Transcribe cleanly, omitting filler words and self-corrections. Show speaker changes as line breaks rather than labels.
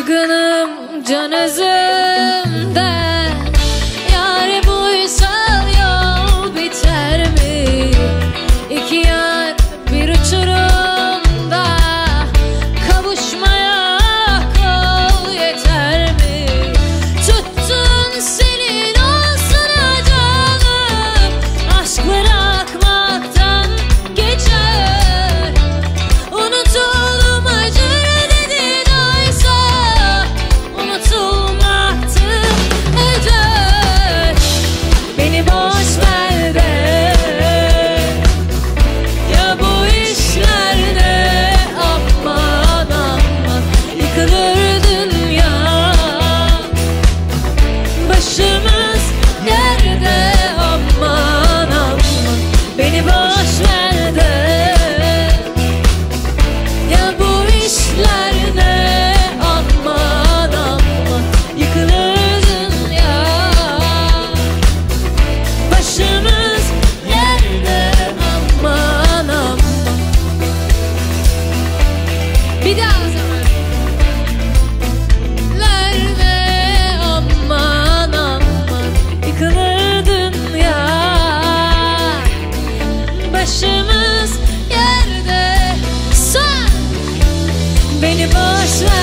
Kırgınım can özümde, yâre buysa yol biter mi? İki yar bir uçurumda, kavuşmaya kol yeter mi? Tuttun senin olsun canım, aşk bırakmaktan geçer. Unutulum acır dedin oysa, unutulmaktı eder. Beni boş ver de, ya bu işlerde aman aman, yıkılır dünya. Başımız yerde aman aman, beni boş ver de, ya bu işlerde aman aman, yıkılır dünya. Başımız yerde aman aman. Bir daha o zaman. Lerde aman aman, yıkılır dünya. Başımız yerde. Sen beni boş ver.